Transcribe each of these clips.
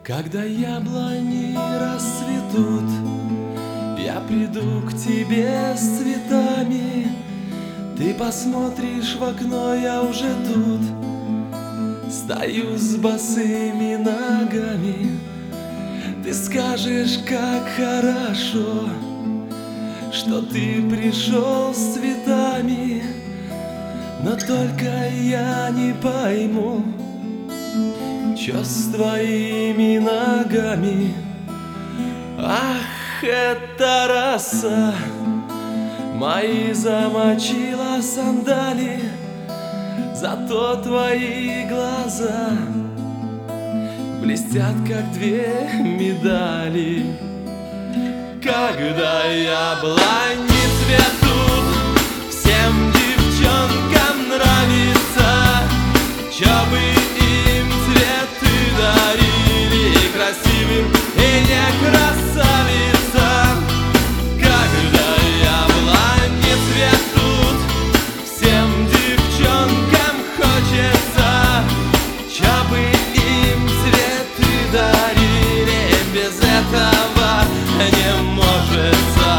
Когда яблони расцветут, я приду к тебе с цветами. Ты посмотришь в окно, я уже тут стою с босыми ногами. Ты скажешь, как хорошо, что ты пришел с цветами. Но только я не пойму, чё с твоими ногами. Ах, эта роса мои замочила сандали, зато твои глаза блестят, как две медали. Когда яблони цветут, всем девчонкам нравится, чё бы им цветы дарили красивым и не красавицам. Когда яблони цветут, всем девчонкам хочется, чё бы им цветы дарили, без этого не может.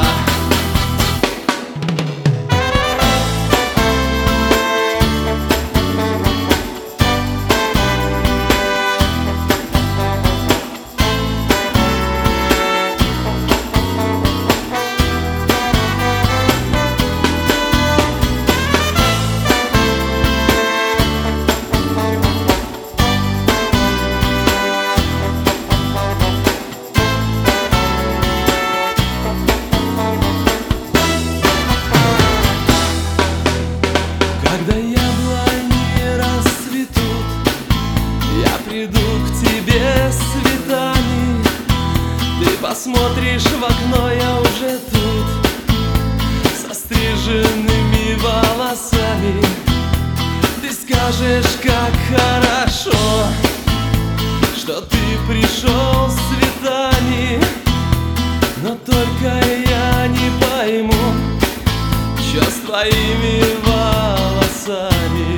Когда яблони расцветут, я приду к тебе с цветами. Ты посмотришь в окно, я уже тут со стриженными волосами. Ты скажешь, как хорошо, что ты пришел с цветами. Но только я не пойму, чё с твоими волосами.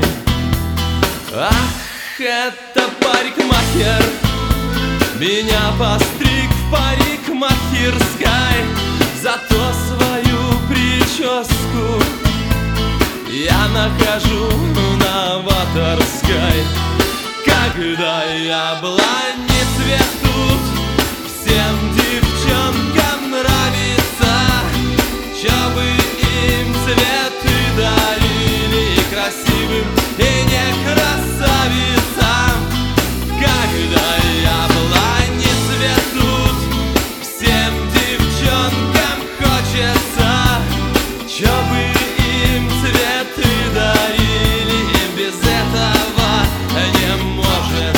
Ах, это парикмахер меня постриг в парикмахерской, зато свою прическу я нахожу новаторской. Когда яблони цветут, всем девчонкам нравится, чё бы им цветы дарили красивым и не красавицам. Когда яблони цветут, всем девчонкам хочется, чё бы им цветы дарили, без этого не может.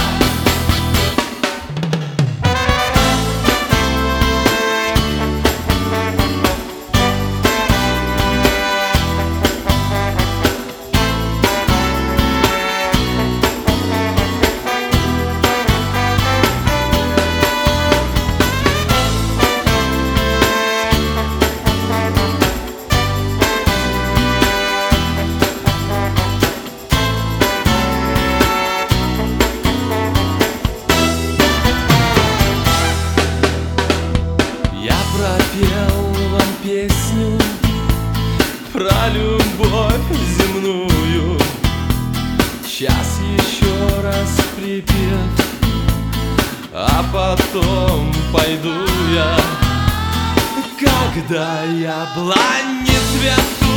Пропел вам песню про любовь земную. Сейчас еще раз припев, а потом пойду я. Когда яблони цветут,